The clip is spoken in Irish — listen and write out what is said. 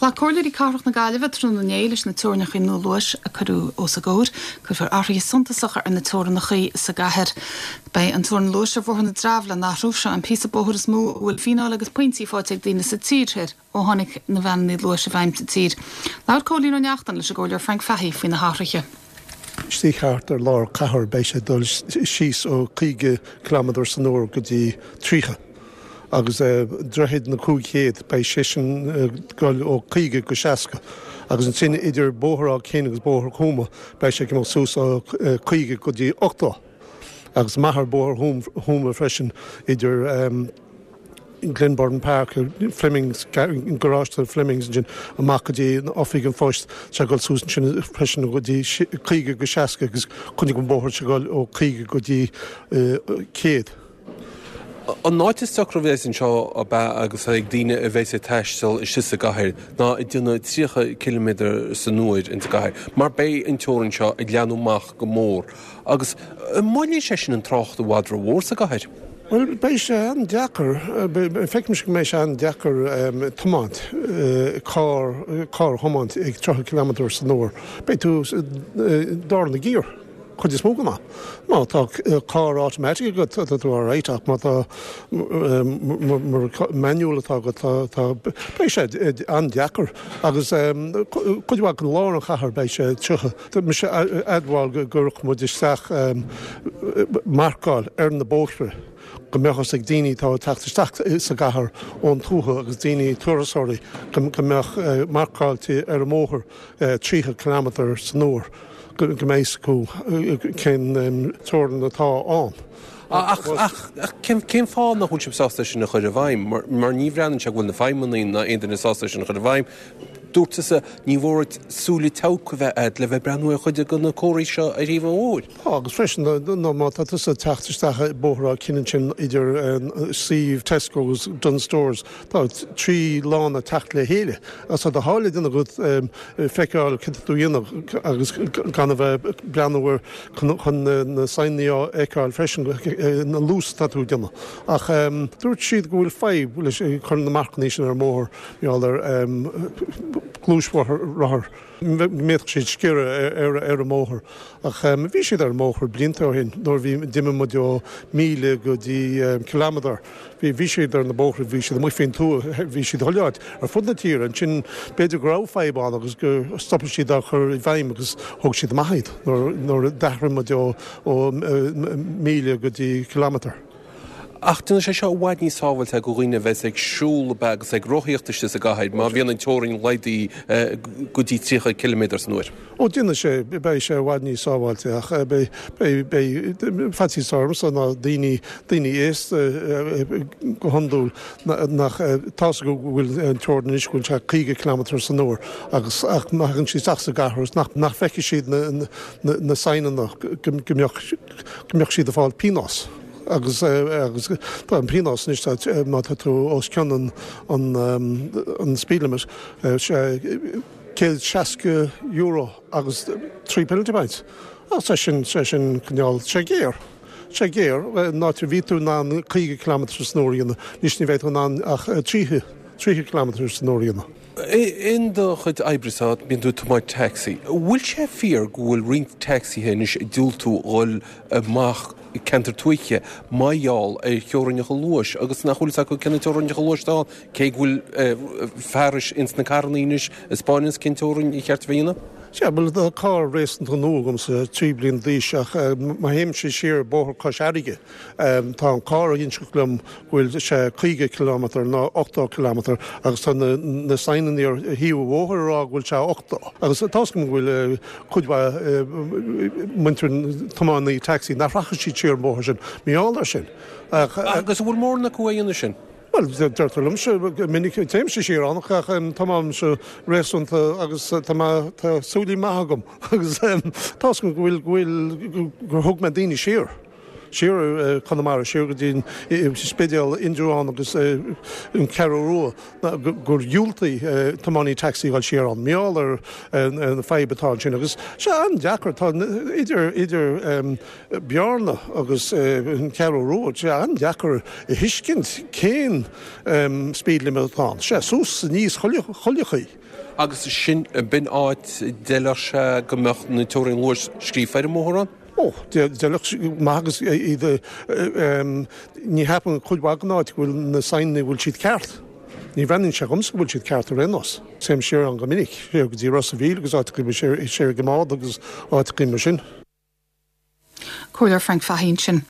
Lá cóirlaí carach na Gaillimhe trún na néiles na túrnach in Luas a carú os a góir, chu fir áthraí suntasachar an na túrnachaí sa gahar. Bei an túrn Luas a bhórna drabhla nach rúfse an písa bóthar is mú bhfuil fínáil agus pointí fáteag daoine sa tír ó tháinig na bheannaí Luas a bhaimte tír. Lair cóirlaí nó neachtan leis a ggóir Frank Fahey faoin na háthraige. Stíchart lár cahar béise dul síos ó 5 km san uair go dtí trícha. Agus drehead na cúchéad bei sisin goil ó 5 go 60. Agus an sin idir bóthar á chéine agus bóthar chuma bei sé go sús ó 5 go dtí 8. Agus maithar bóthar chuma freisin idir Glenburn Park, Flemings, garage to Flemings, and Makadi, Offig and Foist, Chagol Susan, Pression Goody, Krieg Gashaska, because couldn't go Chagol or Krieg Goody Kate. An náid is stochravéis seo a ba agus ag daine a bhéis teistil is si a gahir ná I duna 3 km san nuair in gahir. Mar bé an teorann seo I leanúach go mór. Agus máilí sé sin an trocht a bhádra mhór sa gahir. Well, bei sé an deacar, feicimiis go mééis sé an deacar tomáint, cá thomáint ag 3 km san uair. Bei tú dar na gír. Chud is smóga ná. Má tá car automatic go tú réiteach má tá manual atá go tá bei sé an deacar agus chuidhá an lár an chahar bei sé tucha. Tá me sé adháil gurch mu isteach marcáil na bóthre. Go mechas ag daoine tá teachtasteach sa gahar ón tútha agus daoine tuarasóirí go mech marcáilte ar an móthar 3 km san uair. Go mééis go cén tuaran atá an. Ach cén fáil nach chuil sásta sin na chuir a bhaim, mar ní bhreann se bhfuil na feimmaí na aon na sásta sin na chuir a bhaim. Dúirta sa ní bhórt súla techa bheith le bheith breanú chuide go na cóirí seo a riomh óid. Agus freisin nó má tá sa teachtasteach bóthra cinan sin idir Steve Tesco's Dunn Stores. Tá 3 lán a techt le héile. As tá hála duna go feiceáil cinú dhéanamh agus gan bheith breanúir chun na saoíá éáil freisin na lús tatú dhéanana. Ach dúirt siad go bhfuil féib leis chun na marcaníos ar mór meálar glúismhar rathair. Méach siad scéire ar a móthar. Ach bhí siad ar móthar blianta hin, nóir bhí diime mo 1,000 go dtí kilometr. Bhí siad ar na bóthar bhí siad mu féin tú bhí siad thoileáid ar fud na tír an sin beidir grá féibán agus go stoppa siad a chur I bhaim agus thug siad maithid nóir dehra mo 1,000 go dtí kilometr. Ach duna sé seo bhaid ní sábhailte go riine bheits ag siúla agus ag rothíochtaiste sa gahaid, má bhíon an teorainn leidí go dtí 3 km san uair. Ó duna sé bei sé bhaid ní sábhailte ach fatí sarm san ná daoine éist go handúil nach tá go bhfuil an teorainn is gúil se 5 km san uair agus ach nachan sí sa gahras nach feici siad na sainanach gombeoch siad a fáil pínás. agus tá an pínás níos má tú os cean an spílimis sé €60 agus 3 penalty sé sin cneáil sé géir. sé géir náidir víú ná 5 km snóíanana, níos ní bhéit ná ach 3 km snóíanana. In do chud eibrisát bíon tú tomáid taxi. Bhfuil sé fíor go bhfuil rint taxi hénis dúiltú óil amach cantar tuiche maiall teoranne go luas, agus nach chuúil go cena teoranne go luastá, cé bhfuil fearis ins na carníis Spáins cin teorann I cheart bhíanana? Ja, bhfuil a cá rééis an nógam sa 3 blion díiseach má héim sé siar bóthar cos aige. Tá an cá a dhéonselumm bhfuil sé 5 km ná 8 km agus tá na saoinan ar híomh bhóthar rá bhfuil se 8. Agus táscom bhfuil chuidhá muinteann tománaí taxi nach racha sí tíar bóthar sin míálar sin. Agus bhfuil mór na cuaíonna sin. Well, d'irtalum se minic téim se sé annach tamam se réúnta agus tá súlí maithagam agus tás go bhfuil gur thug me daoine siar. siar Connemara siar go dtín spéideal inúán agus an ceú gur dúltaí tamáí taxí gáil siar an meall ar an feibetá sin agus se an deachar tá idir bearna agus an ceúróid se an deachar i hiiscint céin speedlimitán se sús níos cholechaí. Agus sin bin áit deile se gomecht na teorin luas scrífeir mórán? mágus ní hapan chuidhaganáid bhfuil na sainna bhfuil siad ceart. Ní bhreann se gomsa bhfuil siad ceart a rénos. Sem siar an go minic, go dtí Ross a bhíl agus áit sé gomád agus áit go sin. Cúlar Frank Fahín sin.